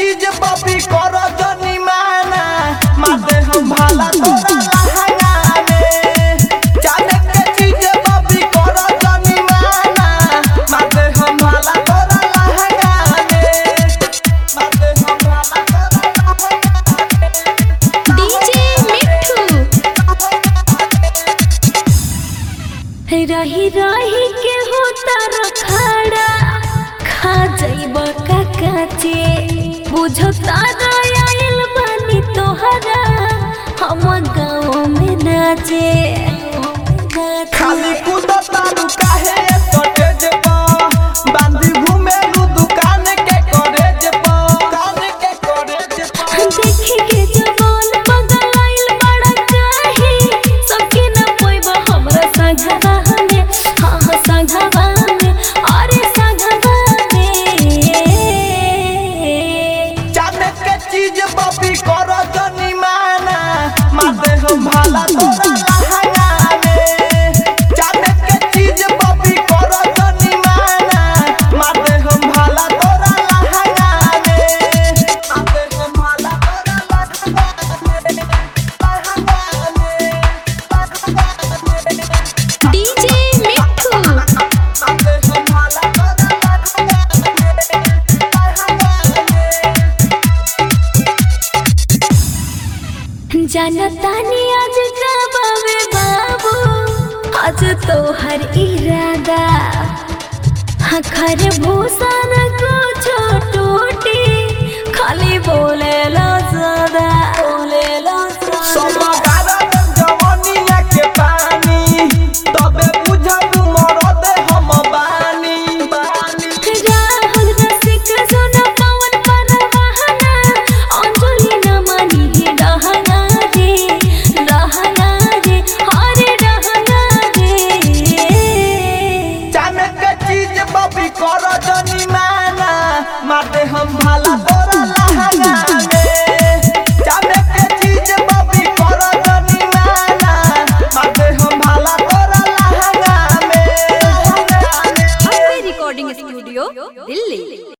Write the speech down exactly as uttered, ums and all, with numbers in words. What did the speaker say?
चीज बबी करो जनी माना माते हम भाला तोरा लहंगा में। जाने के चीज बबी करो जनी माना माते हम भाला तोरा लहंगा में। माते हम भाला तोरा लहंगा में। डीजे मिठू रही रही के होता रखाड़ा खा जाइब काकाचे बुझो तारा आइल बानी तोहरा हम गाँव में नाचे खाली कूदो तारू काहे स्टेज पर बांधी घूमेलू दुकान के कॉलेज पर दुकान के कॉलेज पर। देखे के जवान बगल आइल बड़ा काहे सबके न पोइबा हमरा संघवा में। हाँ हाँ संघवा में अरे संघवा में। जाने के चीज बबी करो जनी माना माते हम भाला तोरा लहंगा में। जाने के चीज बबी करो जनी माना माते हम भाला तोरा लहंगा में। माते हम भाला तोरा लहंगा में। डीजे मिठू माते हम भाला तोरा लहंगा में। जानतानी आज का बाबे बाबू आज तो हर इरादा खर भूषण को छोटूटी खाली बोले ला ज्यादा बोले ला ज्यादा। गारन जवनिया के पानी तबे बुझब मरद हम बानी बानी। राहुल रसिक सोना पवन परवाना अंजलि न मानी है रहना रे रहना रे हरे रहना रे। जाने के चीज बबी करो जनी माना माते हम भाला तोरा लहंगा में। जाने के चीज बबी करो जनी माना माते हम भाला तोरा लहंगा में। Recording studio Delhi.